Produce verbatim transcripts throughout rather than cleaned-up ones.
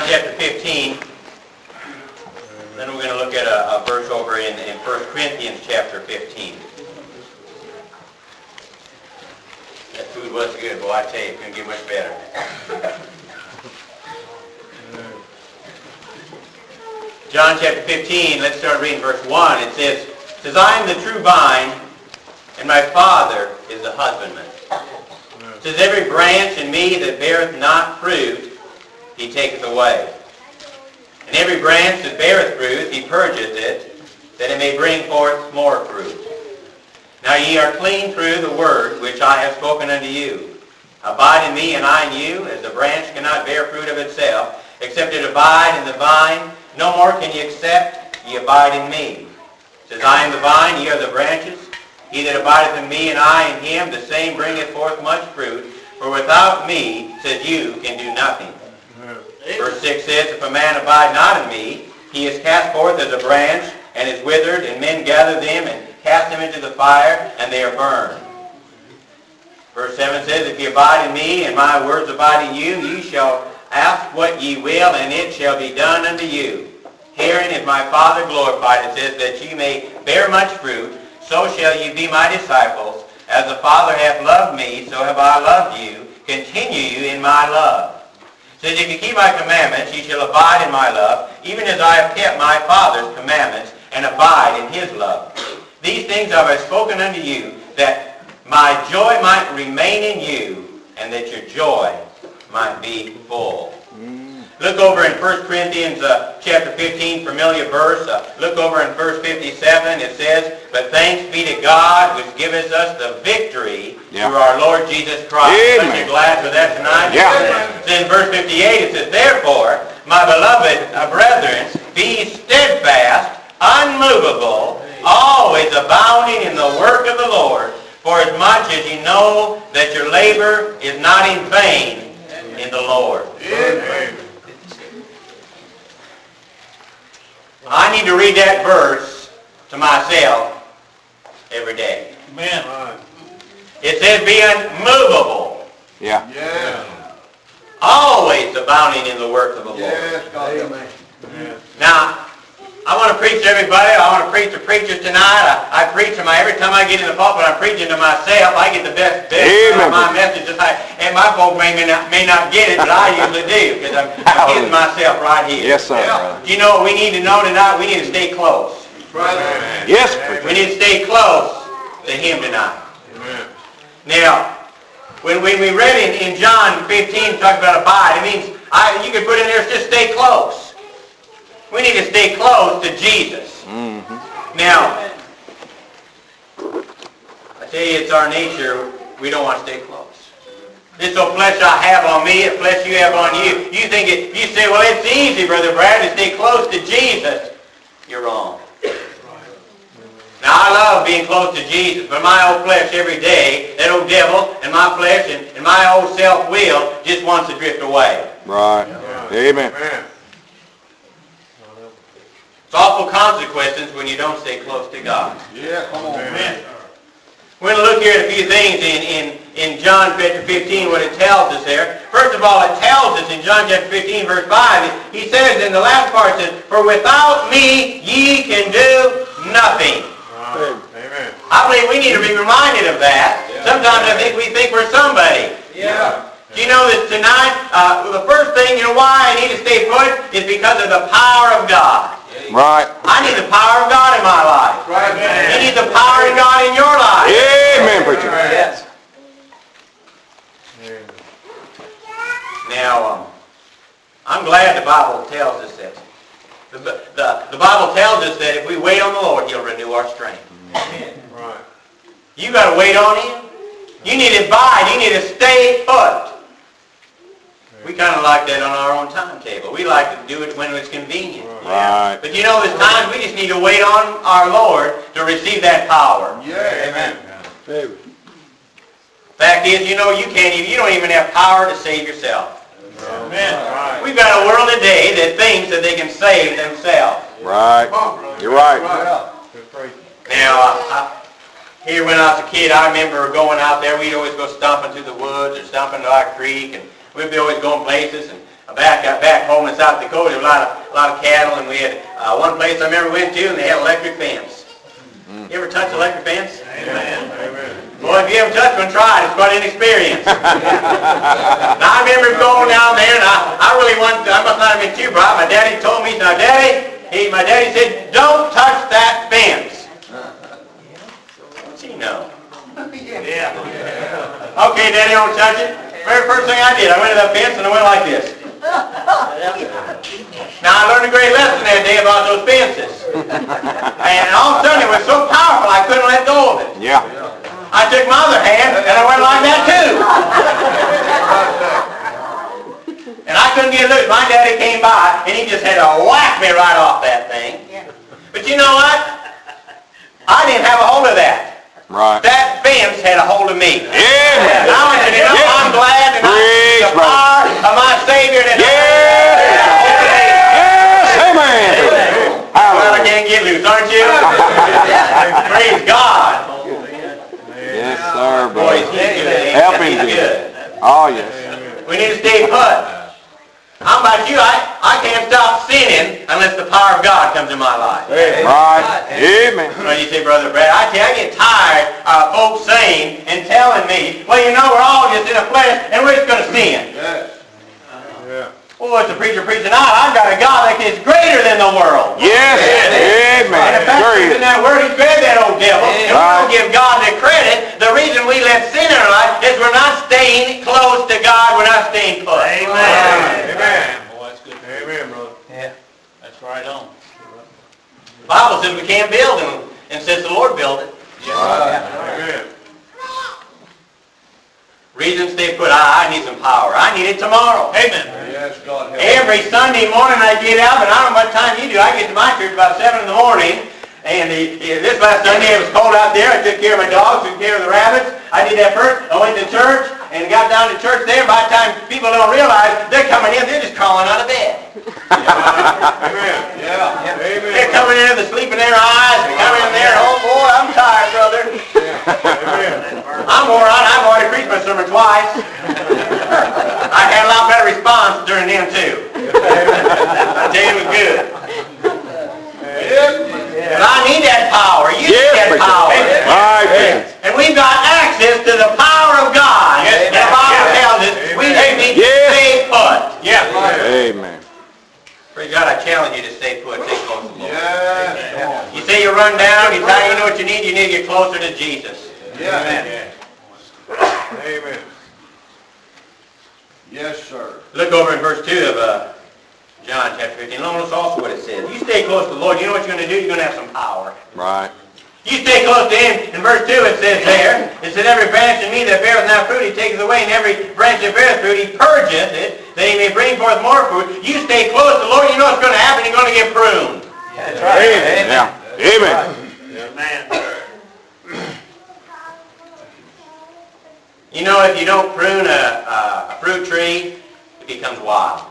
chapter fifteen. Then we're going to look at a, a verse over in, in First Corinthians chapter fifteen. That food was good, boy, I tell you, it couldn't get much better. John chapter fifteen, let's start reading verse one. It says, it says, I am the true vine, and my Father is the husbandman. It says, every branch in me that beareth not fruit, he taketh away. And every branch that beareth fruit, he purgeth it, that it may bring forth more fruit. Now ye are clean through the word which I have spoken unto you. Abide in me, and I in you, as the branch cannot bear fruit of itself, except it abide in the vine. No more can ye except ye abide in me. It says, I am the vine, ye are the branches. He that abideth in me, and I in him, the same bringeth forth much fruit. For without me, says you, can do nothing. Verse six says, if a man abide not in me, he is cast forth as a branch, and is withered, and men gather them, and cast them into the fire, and they are burned. Verse seven says, if ye abide in me, and my words abide in you, ye shall ask what ye will, and it shall be done unto you. Herein is my Father glorified, it says, that ye may bear much fruit, so shall ye be my disciples. As the Father hath loved me, so have I loved you. Continue you in my love. It says, if you keep my commandments, ye shall abide in my love, even as I have kept my Father's commandments, and abide in his love. These things have I spoken unto you, that my joy might remain in you, and that your joy might be full. Look over in First Corinthians uh, chapter fifteen, familiar verse. Uh, look over in verse fifty-seven. It says, but thanks be to God which giveth us the victory yeah. through our Lord Jesus Christ. Aren't you glad for that tonight? Yeah. It's in verse fifty-eight. It says, therefore, my beloved uh, brethren, be steadfast, unmovable, always abounding in the work of the Lord, for as much as you know that your labor is not in vain in the Lord. Amen. I need to read that verse to myself every day. Amen. It says, be unmovable. Yeah. Yeah. Always abounding in the work of the Lord. Yes, God. Amen. Now, I want to preach to everybody. I want to preach to preachers tonight. I, I preach to my, every time I get in the pulpit, I'm preaching to myself. I get the best, best of my message tonight. And my folk may, may, not, may not get it, but I usually do, because I'm, I'm getting myself right here. Yes, sir. Yeah. You know what we need to know tonight? We need to stay close. Right. Yes, We need to stay close to him tonight. Amen. Now, when we, we read in, in John fifteen, talks about abide, it means I, you can put in there, just stay close. We need to stay close to Jesus. Mm-hmm. Now, I tell you, it's our nature, we don't want to stay close. This old flesh I have on me, the flesh you have on you. You think it, you say, well, it's easy, Brother Brad, to stay close to Jesus. You're wrong. Now, I love being close to Jesus, but my old flesh every day, that old devil and my flesh and, and my old self-will just wants to drift away. Right. Yeah. Amen. Amen. It's awful consequences when you don't stay close to God. Yeah, come on. Amen. We're going to look here at a few things in, in, in John chapter fifteen, what it tells us there. First of all, it tells us in John chapter fifteen, verse five, he says in the last part, it says, for without me ye can do nothing. Uh, Amen. I believe we need to be reminded of that. Yeah. Sometimes I think we think we're somebody. Yeah. Do you know that tonight, uh, the first thing, you know why I need to stay put is because of the power of God. Right. I need the power of God in my life. Right. You need the power of God in your life. Amen, preacher. Yes. Now, um, I'm glad the Bible tells us that. The, the, the Bible tells us that if we wait on the Lord, he'll renew our strength. Right. You got to wait on him. You need to abide. You need to stay put. We kind of like that on our own timetable. We like to do it when it's convenient. Right. But you know, there's times we just need to wait on our Lord to receive that power. Yeah. Amen. Fact is, you know, you can't even, you don't even have power to save yourself. Amen. Right. We've got a world today that thinks that they can save themselves. Right. You're right. Now, I, here when I was a kid, I remember going out there. We'd always go stomping through the woods or stomping to our creek, and we'd be always going places. And back uh, back home in South Dakota, there was a lot of a lot of cattle, and we had uh, one place I remember we went to, and they had electric fence. You ever touch electric fence? Amen. Amen. Boy, if you haven't touched one, try it. It's quite an experience. Now, I remember going down there, and I, I really wanted to, I must not have been too bright. My daddy told me, now, Daddy, he, my daddy said, don't touch that fence. What's he know? Yeah. Okay, Daddy, don't touch it. Very first thing I did, I went to that fence, and I went like this. Now, I learned a great lesson that day about those fences. And all of a sudden, it was so powerful, I couldn't let go of it. Yeah. I took my other hand, and I went like that, too. And I couldn't get loose. My daddy came by, and he just had to whack me right off that thing. But you know what? I didn't have a hold of that. Right. That fence had a hold of me. Amen. And I want you to know Yeah. I'm glad that I Praise the brother. power of my Savior that Yes. Yes. Amen. Well, I Hallelujah. can't get loose, aren't you? Praise God. Yes, sir, Boy, brother. he's good. Help him, He's Jesus. good. Oh, yes. We need to stay put. How about you? I, I can't stop sinning unless the power of God comes in my life. Right. Amen. Well, you say, Brother Brad, I tell you, I get tired of folks saying and telling me, well, you know, we're all just in the flesh and we're just going to sin. Yeah. Oh, it's a preacher preaching out. I've got a God that is greater than the world. Yes. And Amen. the fact Sure is, is. in that word, he's greater than old devil. And we Right. don't give God the credit. The reason we let sin in our life is we're not staying close to God. We're not staying put. Amen. Amen. Boy, that's good. Amen, brother. Yeah. That's right on. The Bible says we can't build, and, and says the Lord build it. Amen. Reason stay put. I, I need some power. I need it tomorrow. Amen. Yes, God help. Every Sunday morning I get up, and I don't know what time you do. I get to my church about seven in the morning. And the, this last Sunday it was cold out there. I took care of my dogs, took care of the rabbits. I did that first. I went to church and got down to church there. By the time people don't realize they're coming in, they're just crawling out of bed. Amen. Yeah. Amen. They're coming in, they're sleeping their eyes. They're coming in there. Oh boy, I'm tired, brother. Amen. I'm wore out. I've already preached my sermon twice. I had a lot better response during them too. I tell you, it was good. But I need that power. You need Yes, that preacher. power. Right, preacher. And we've got access to the power of God. And the Bible tells us we just need to Yes. stay put. Yeah. Amen. Praise God, I challenge you to stay put. Stay close to the Lord. Yeah. You say you run down, you tell you know what you need, you need to get closer to Jesus. Yeah. Amen. Yes, sir. Look over in verse two of uh, John chapter fifteen. Notice also what it says. You stay close to the Lord, you know what you're going to do? You're going to have some power. Right. You stay close to Him. In verse two it says there, it said, every branch in me that beareth not fruit, He taketh away, and every branch that beareth fruit, He purgeth it, that He may bring forth more fruit. You stay close to the Lord, you know what's going to happen. You're going to get pruned. That's right. Yeah. Amen. Amen. You know, if you don't prune a, a, a fruit tree, it becomes wild.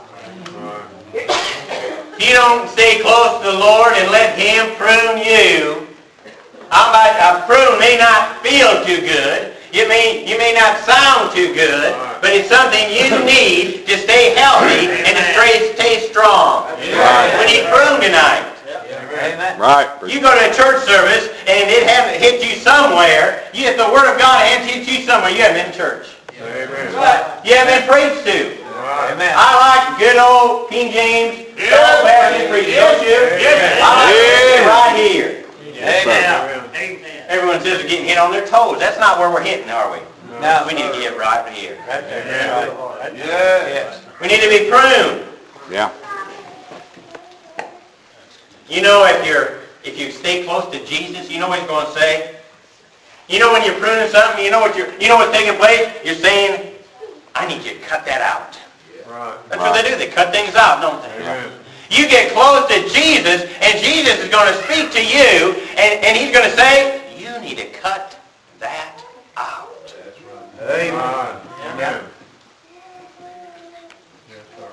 If you don't stay close to the Lord and let Him prune you, how about a prune may not feel too good, you may, you may not sound too good, but it's something you need to stay healthy and to stay, stay strong. We need prune tonight. Amen. Right. You go to a church service and it hasn't hit you somewhere, you get the Word of God hasn't hit you somewhere, you haven't been in church. Amen. You haven't been preached to. Amen. I like good old King James, old Baptist preaching, don't you? Yes. I like it Yeah. right here. Amen. Amen. Everyone says they're getting hit on their toes. That's not where we're hitting, are we? No. We need to get right here. Amen. Yes. We need to be pruned. Yeah. You know, if you're if you stay close to Jesus, you know what He's going to say. You know when you're pruning something, you know what you're you know what's taking place. You're saying, "I need you to cut that out." Right. That's what they do. They cut things out, don't they? Amen. You get close to Jesus, and Jesus is going to speak to you, and, and He's going to say, "You need to cut that out." Amen. Amen. Yes, sir.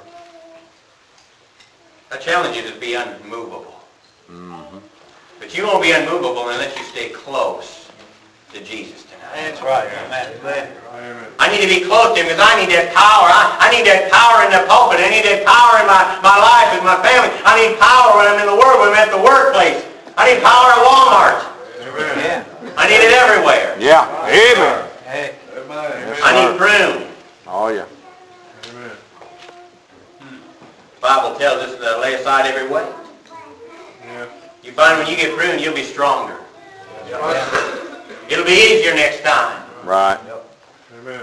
I challenge you to be unmovable. But you won't be unmovable unless you stay close to Jesus tonight. That's right. Amen. Amen. I need to be close to him because I need that power. I, I need that power in the pulpit. I need that power in my, my life with my family. I need power when I'm in the world, when I'm at the workplace. I need power at Walmart. Amen. Yeah. I need it everywhere. Yeah. Amen. Hey. Amen. I need prune. Oh, yeah. Amen. The Bible tells us to lay aside every weight. Yeah. You find when you get pruned, you'll be stronger. Yeah. It'll be easier next time. Right. Amen.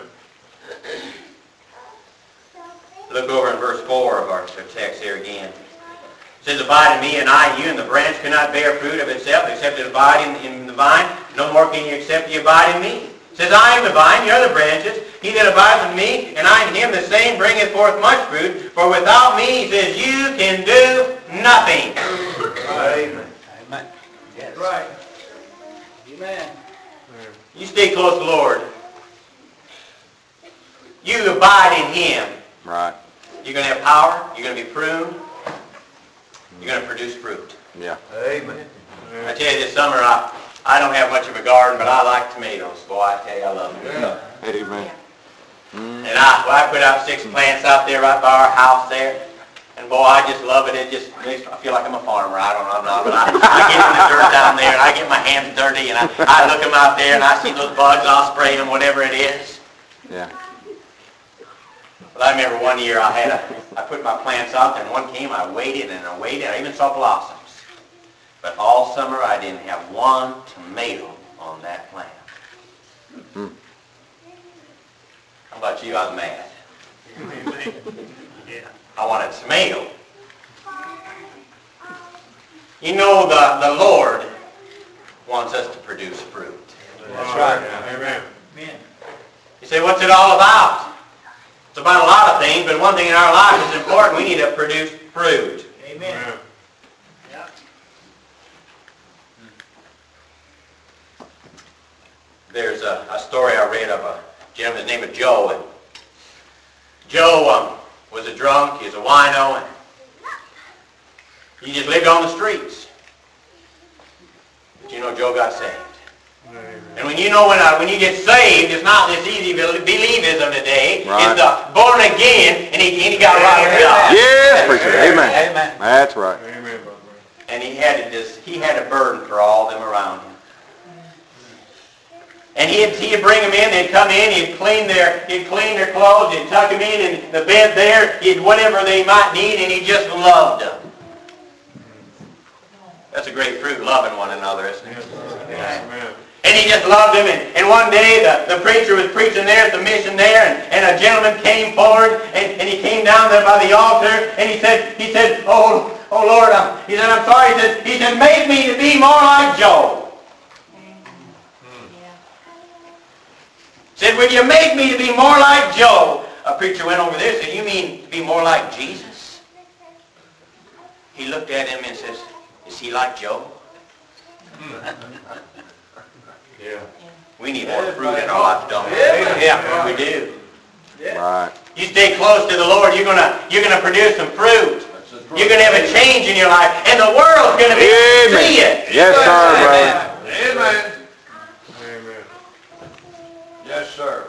Look over in verse four of our text here again. It says, abide in me, and I in you, and the branch cannot bear fruit of itself, except it abide in, in the vine. No more can you except you abide in me. It says, I am the vine, you are the branches. He that abides in me, and I in him, the same bringeth forth much fruit. For without me, he says, you can do nothing. Amen. Amen. Yes. Right. Amen. You stay close to the Lord. You abide in him. Right. You're going to have power. You're going to be pruned. You're going to produce fruit. Yeah. Amen. I tell you, this summer, I, I don't have much of a garden, but I like tomatoes. Boy, I tell you, I love them. Yeah. Amen. And I, well, I put out six plants out there right by our house there. And boy, I just love it. It just makes I feel like I'm a farmer. I don't know, I'm not, but I, I get in the dirt down there, and I get my hands dirty, and I, I look them out there, and I see those bugs, and I'll spray them, whatever it is. Yeah. But I remember one year I had a, I put my plants out there, and one came, I waited and I waited, I even saw blossoms. But all summer I didn't have one tomato on that plant. Hmm. How about you? I was mad. Amen. Yeah. I wanted a tomato. You know, the, the Lord wants us to produce fruit. That's right. Amen. Amen. You say, what's it all about? It's about a lot of things, but one thing in our life is important. We need to produce fruit. Amen. Amen. Yeah. There's a, a story I read of a gentleman named Joe. And Joe um, was a drunk. He was a wino, and he just lived on the streets. But you know, Joe got saved. Amen. And when you know when uh, when you get saved, it's not this easy bel- believism today. Right. It's the born again, and he, and he got right with God. Yes, preacher. Amen. Amen. That's right. Amen, brother. And he had to just he had a burden for all them around him. And he'd, he'd bring them in, they'd come in, he'd clean their he'd clean their clothes, he'd tuck them in in the bed there, he'd whatever they might need, and he just loved them. That's a great fruit, loving one another, isn't it? Amen. And he just loved them. And, and one day the, the preacher was preaching there at the mission there, and, and a gentleman came forward, and, and he came down there by the altar, and he said, he said, oh, oh Lord, I'm, he said, I'm sorry. He said, he said, make me to be more like Joe. Said, will you make me to be more like Joe? A preacher went over there and said, you mean to be more like Jesus? He looked at him and says, is he like Joe? Yeah. We need more fruit in our life, don't we? Yeah. We do. Right. You stay close to the Lord, you're gonna you're gonna produce some fruit. You're gonna have a change in your life, and the world's gonna be able to see it. Yes, sir, brother. Amen. Amen. Yes, sir.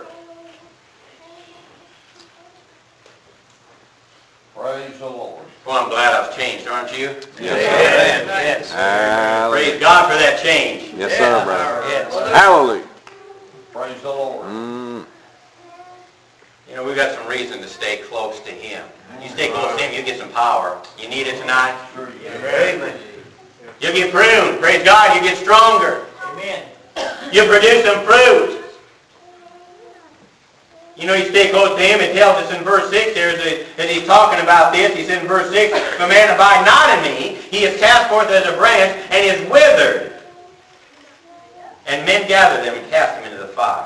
Praise the Lord. Well, I'm glad I've changed, aren't you? Amen. Yes. Hallelujah. Praise God for that change. Yes, sir, brother. Yes. Hallelujah. Praise the Lord. Mm. You know, we've got some reason to stay close to Him. You stay close to Him, you get some power. You need it tonight. Amen. You'll get pruned. Praise God, you get stronger. Amen. You produce some fruit. You know, you stay close to Him. It tells us in verse six here, as He's talking about this, He said in verse six, if a man abide not in me, he is cast forth as a branch and is withered. And men gather them and cast them into the fire.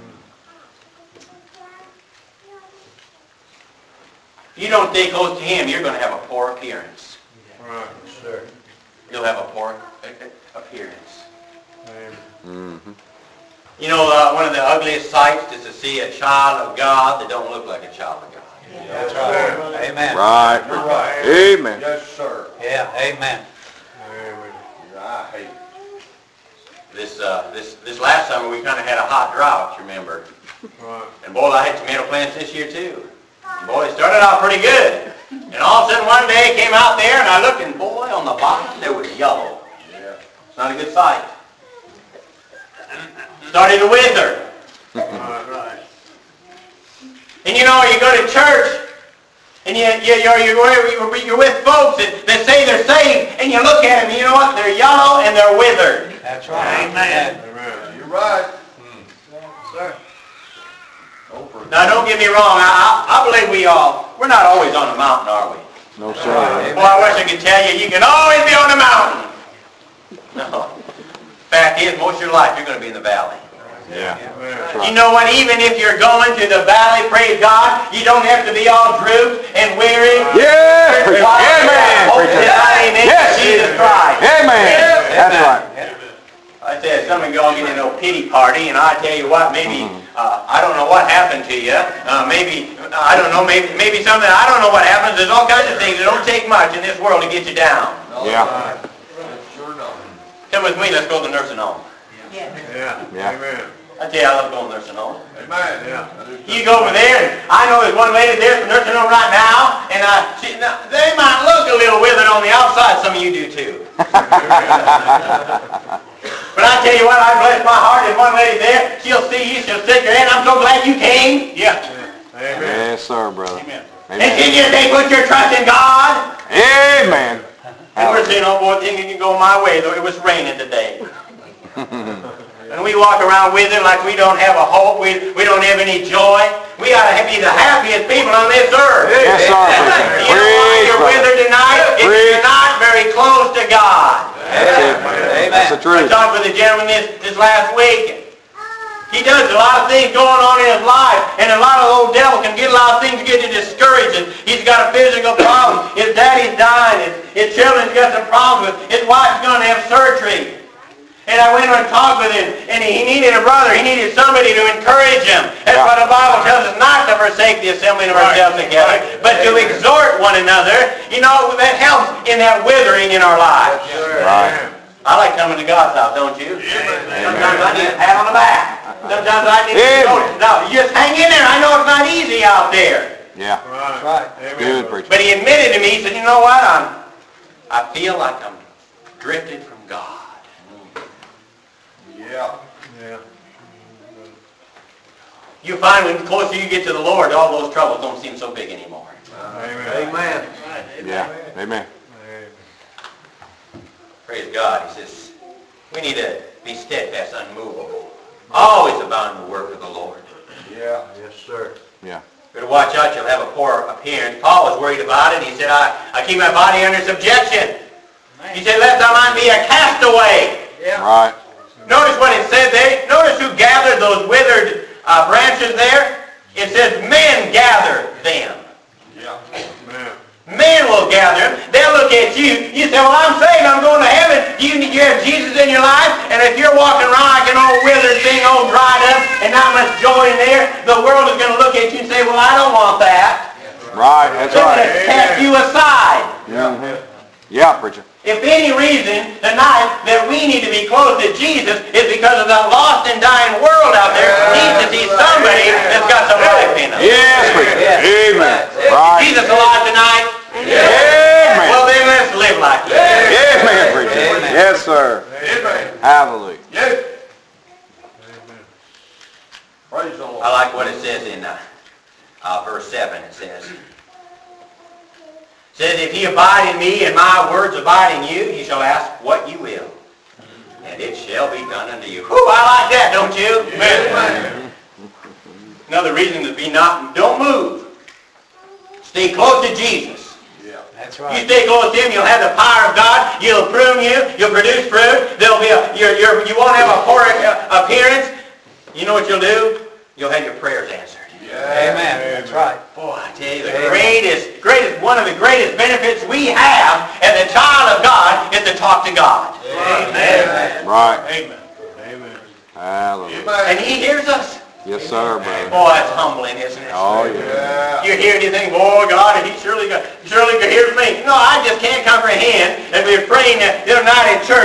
If you don't stay close to Him, you're going to have a poor appearance. Right, sir. You'll have a poor appearance. Amen. Mm-hmm. You know, uh, one of the ugliest sights is to see a child of God that don't look like a child of God. Yes, sir. Amen. Right. You're right. Amen. Yes, sir. Yeah. Amen. Amen. I hate this, uh, this, this last summer we kind of had a hot drought, you remember. Right. And boy, I had tomato plants this year too. And boy, it started out pretty good. And all of a sudden one day I came out there and I looked and boy, on the bottom there was yellow. Yeah. It's not a good sight. Started to wither. Right. Right. And you know, you go to church and you, you, you're, you're, you're with folks that, that say they're saved and you look at them and you know what? They're yellow and they're withered. That's right. Amen. Amen. You're right. Sir. Now don't get me wrong, I, I, I believe we all, we're not always on the mountain, are we? No, sir. Well, I wish I could tell you, you can always be on the mountain. No. Fact is, most of your life you're going to be in the valley. Yeah. Amen. You know what, even if you're going to the valley, praise God, you don't have to be all drooped and weary. Yeah. Preacher. Amen. Hope Preacher. that I am in Yes. Jesus Christ. Amen. That's right. I said, some of you all get in no pity party, and I tell you what, maybe, uh, I don't know what happened to you. Uh, maybe, I don't know, maybe maybe something, I don't know what happens. There's all kinds of things. It don't take much in this world to get you down. Yeah. Sure enough. Come with me, let's go to the nursing home. Yeah. Yeah. Amen. I tell you, I love going to the nursing home. Amen. Yeah. You go over there, and I know there's one lady there from the nursing home right now, and uh, she, now, they might look a little withered on the outside. Some of you do too. But I tell you what, I bless my heart. There's one lady there. She'll see you. She'll shake your hand. I'm so glad you came. Yeah. Amen. Yes, sir, brother. Amen. And Amen. then you they put your trust in God. Amen. And we're saying, oh boy, things can go my way, though it was raining today. And we walk around with it like we don't have a hope. We, we don't have any joy. We ought to be the happiest people on this earth. Yes, sir, preacher. You know why Praise you're brother. withered tonight? If Preach. you're not very close to God. That's it, man. That's the I truth. talked with a gentleman this, this last week. He does a lot of things going on in his life, and a lot of the old devil can get a lot of things to get you discouraged. And he's got a physical problem. His daddy's dying. His, his children's got some problems with. His wife's going to have surgery. And I went and talked with him, and he needed a brother. He needed somebody to encourage him. That's Yeah. why the Bible tells us not to forsake the assembling of ourselves together, but to exhort one another. You know, that helps in that withering in our lives. Right. I like coming to God's house, don't you? Sometimes I need a pat on the back. Sometimes I need Amen. to go. No, you just hang in there. I know it's not easy out there. Yeah. Right. Right. Amen. Good, preacher. But he admitted to me, he said, you know what? I'm, I feel like I'm drifted from God. Yeah. Yeah. You find when the closer you get to the Lord, all those troubles don't seem so big anymore. Amen. Amen. Yeah. Amen. Amen. Praise God. He says, we need to be steadfast, unmovable, always abound in the work of the Lord. Yeah. Yes, sir. Yeah. Better watch out, you'll have a poor appearance. Paul was worried about it. He said, I, I keep my body under subjection. He said, lest I might be a castaway. Right. Notice what it said there. Notice who gathered those withered uh, branches there. It says men gathered them. Yeah. Amen. Men will gather them. They'll look at you. You say, well, I'm saved. I'm going to heaven. You, you have Jesus in your life. And if you're walking around like an old withered thing, all dried up, and not much joy in there, the world is going to look at you and say, well, I don't want that. Right. That's They're going right. to cast you aside. Mhm. Yeah, preacher. If any reason tonight that we need to be close to Jesus is because of the lost and dying world out there, needs to see somebody that's got some life in them. Yes, preacher. Amen. Right. Jesus alive tonight? Amen. Well, then let's live like it. Amen, preacher. Yes, sir. Amen. Hallelujah. Yes. Praise the Lord. I like what it says in uh, uh, verse seven. It says, it says, if ye abide in me and my words abide in you, ye shall ask what you will, and it shall be done unto you. Whew, I like that, don't you? Amen. Another reason to be not, don't move. Stay close to Jesus. Yeah. That's You right. stay close to him, you'll have the power of God. He'll prune you. You'll produce fruit. There'll be a, you're, you're, you won't have a poor uh, appearance. You know what you'll do? You'll have your prayers answered. Yeah. Amen. That's right. Boy, I tell you, the greatest, greatest, one of the greatest benefits we have as a child of God is to talk to God. Amen. Right. Amen. Amen. Hallelujah. And he hears us. Yes, sir, brother. Boy, that's humbling, isn't it? Oh, yeah. Yeah. You hear it, you think, boy, God, he surely, surely hears me. No, I just can't comprehend. As we were praying the other night in church,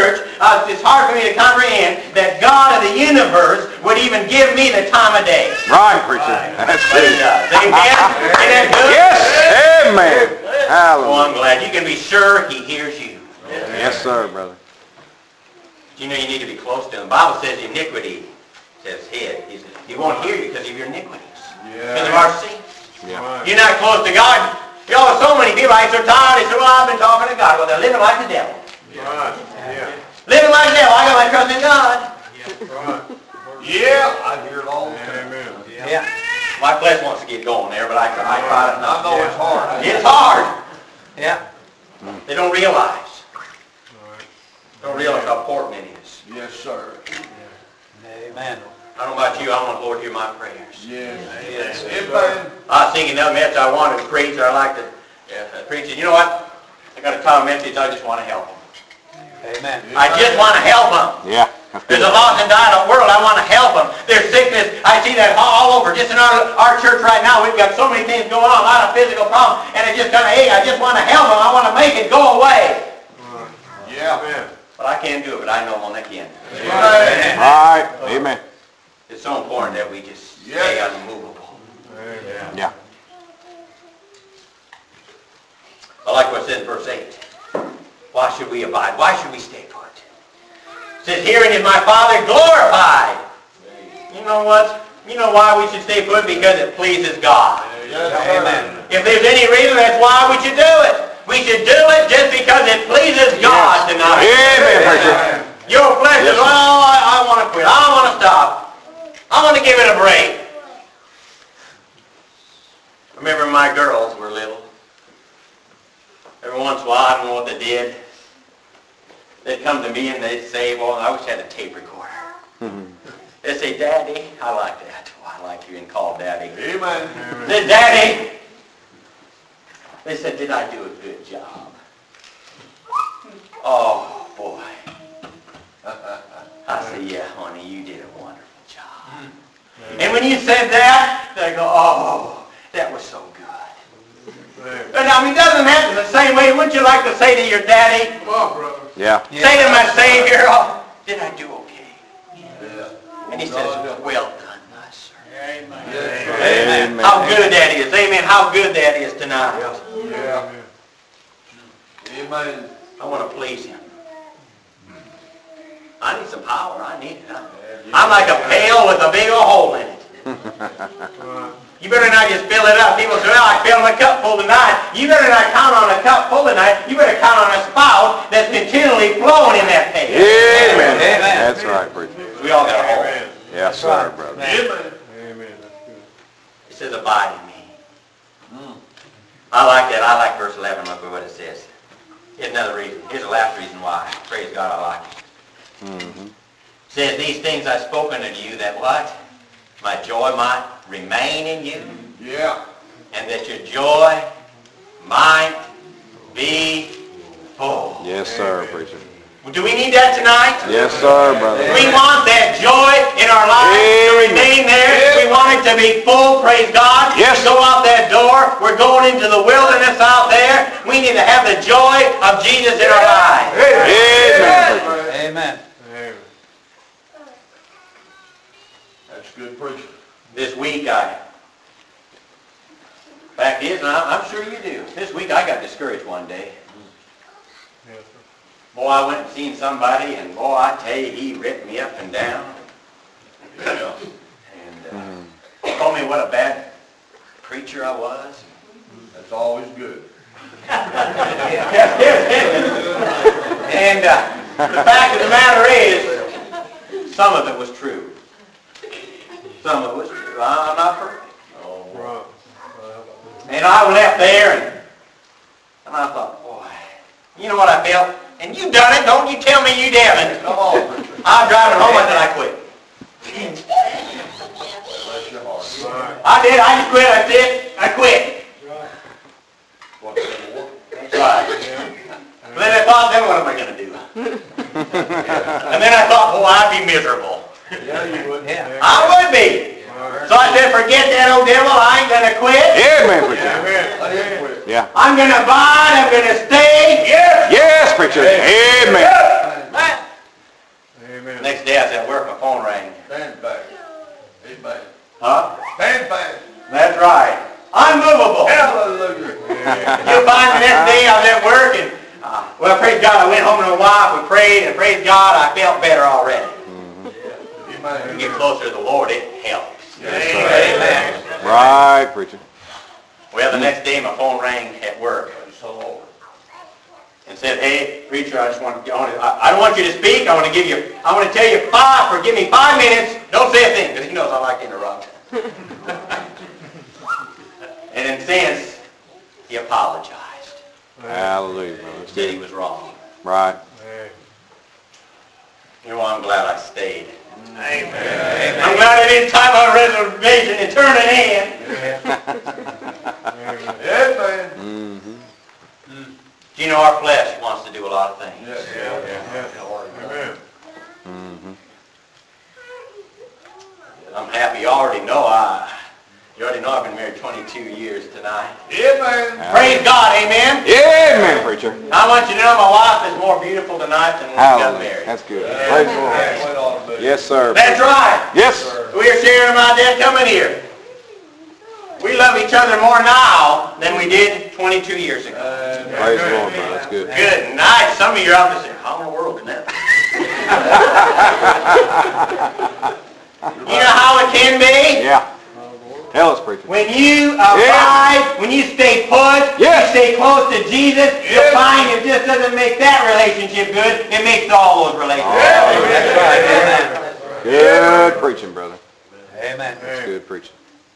uh, it's hard for me to comprehend that God of the universe would even give me the time of day. Right, preacher. That's But He it. does. Amen? Ain't that good? Yes. Amen. Oh, Hallelujah. I'm glad. You can be sure He hears you. Yes, sir, brother. You know you need to be close to Him. The Bible says iniquity says hid. He says, He won't hear you because of your iniquities. Because of our sins. Yeah. You're not close to God. You know, so many people, I get so tired, they say, well, I've been talking to God. Well, they're living like the devil. Right. Yeah. Living like the devil. I got my trust in God. Right. Yeah, I hear it all the time. Amen. Yeah. My flesh wants to get going there, but I, I try to I not. know it's hard. It's hard. Yeah. They don't realize. Right. Don't realize how important it is. Yes, sir. Amen. I don't know about you. I want the Lord to hear my prayers. Yes. Yes. Amen. I was thinking that message I wanted to preach, or I like to uh, preach it. You know what? I got a title message. I just want to help them. Amen. I just want to help them. Yeah. That's There's good. a lost and dying world. I want to help them. There's sickness. I see that all over. Just in our, our church right now, we've got so many things going on, a lot of physical problems, and it just kind of, hey, I just want to help them. I want to make it go away. Yeah. Amen. But I can't do it, but I know one that can. Amen. Right. Amen. It's so important that we just Yes. stay unmovable. Amen. Yeah. I like what it says in verse eight. Why should we abide? Why should we stay put? It says, herein is my Father glorified. You know what? You know why we should stay put? Because it pleases God. Yes, sir. Amen. If there's any reason, that's why we should do it. We should do it just because it pleases God tonight. Amen, preacher. Your flesh is, well, I, I want to quit. I want to stop. I want to give it a break. I remember my girls were little. Every once in a while, I don't know what they did. They'd come to me and they'd say, well, I wish I had a tape recorder. They'd say, Daddy, I like that. Oh, I like you and call Daddy. Amen. They said, Daddy. They said, did I do a good job? Oh, boy. I said, yeah, honey, you did a wonderful job. And when you said that, they go, oh, that was so good. And I mean, it doesn't happen the same way. Wouldn't you like to say to your daddy, Come on, brother. Yeah. say to my Savior, oh, did I do okay? Yeah. And he says, well done, my servant. Yes, sir. Amen. How good that is. Amen. How good that is tonight. Yeah. Amen. I want to please him. I need some power. I need it. I'm- I'm like a pail with a big old hole in it. You better not just fill it up. People say, well, I filled my cup full tonight. You better not count on a cup full tonight. You better count on a spout that's continually flowing in that pail. Amen. Amen. That's right, preacher. We all got a hole. Amen. Yes, sir, brother. Amen. Amen. That's good. It says, abide in me. I like that. I like verse eleven. Look at what it says. Here's another reason. Here's the last reason why. Praise God, I like it. Mm-hmm. It says, these things I've spoken unto you, that what? My joy might remain in you, Yeah. and that your joy might be full. Yes, sir, preacher. Do we need that tonight? Yes, sir, brother. We want that joy in our lives to Amen. remain there. We want it to be full, praise God. Yes. We go out that door. We're going into the wilderness out there. We need to have the joy of Jesus in our lives. Amen, preacher. Amen. Amen. That's good preaching. This week I, fact is, and I'm I'm sure you do, this week I got discouraged one day. Yes, sir. Boy, I went and seen somebody, and boy, I tell you, he ripped me up and down. Yeah. And uh, told me what a bad preacher I was. That's always good. And uh, the fact of the matter is, some of it was true. Some of it was true. I'm not perfect. Oh, Right. And I left there, and, and I thought, boy, you know what I felt? And you done it, don't you tell me you haven't. come on, preacher. I'm driving home, and then I quit. Bless your heart. Right. I did, I just quit, I did, I quit. What's the war? That's right. Yeah. And then I thought, then what am I going to do? And then I thought, boy, I'd be miserable. Yeah, you would. Yeah. I would be. Right. So I said, forget that old devil, I ain't going to quit. Amen, preacher. Amen. I didn't quit. Yeah. I'm going to abide, I'm going to stay. Yes. Yes, preacher. Amen. Well, praise God, I went home to my wife, we prayed, and praise God, I felt better already. You Amen. get closer to the Lord, it helps. Amen. Right, preacher. Well, the next day my phone rang at work Praise the Lord. and said, hey, preacher, I just want to, I, want to, I I don't want you to speak. I want to give you, I want to tell you five, for give me five minutes. Don't say a thing, because he knows I like to interrupt. And in a sense, he apologized. Hallelujah, brother. That's Said he good. was wrong. Right. Hey. You know, I'm glad I stayed. Amen. I'm glad I didn't tie my reservation and turn it in. Amen. Mm-hmm. Do you know our flesh wants to do a lot of things? Yes. Yeah. Amen. Mm-hmm. I'm happy you already know I, you already know I've been married twenty-two years tonight. Amen. Praise God, amen. Amen, preacher. I want you to know my wife is more beautiful tonight than when we got Hallelujah. married. That's good. Praise the Lord. That's what it ought to be. Yes, sir. That's right. Yes. We are sharing my dad coming here. We love each other more now than we did twenty-two years ago. Amen. Praise the Lord, brother. That's good. Good night. Some of you are out there saying, how in the world can that be? You know how it can be? Yeah. Tell us, preacher. When you abide, when you stay put, Yes. you stay close to Jesus, you'll find it just doesn't make that relationship good, it makes all those relationships good. That's right. Amen. Good preaching, brother. Amen. That's good preaching.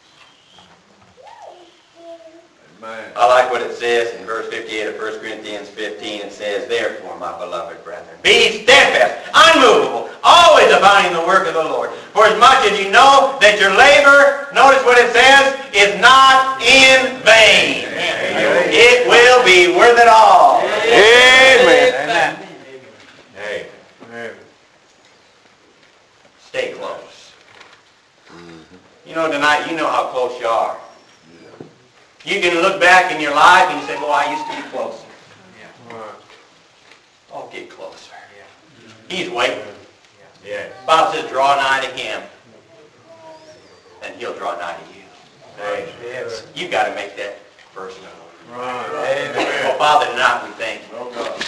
Amen. I like what it says in verse fifty-eight of First Corinthians fifteen. It says, therefore, my beloved brethren, be steadfast, unmovable, always abounding in the work of the Lord. For as much as you know that your labor, notice what it says, is not in vain. It will be worth it all. Amen. Amen. Hey, Amen. stay close. You know, tonight, you know how close you are. You can look back in your life and you say, well, I used to be closer. Right. Oh, get closer. He's waiting. Yes. Bible says, draw nigh to him, and he'll draw nigh to you. Yes. You've got to make that personal. Right. Amen. Well, Father, tonight we thank you. Oh, God.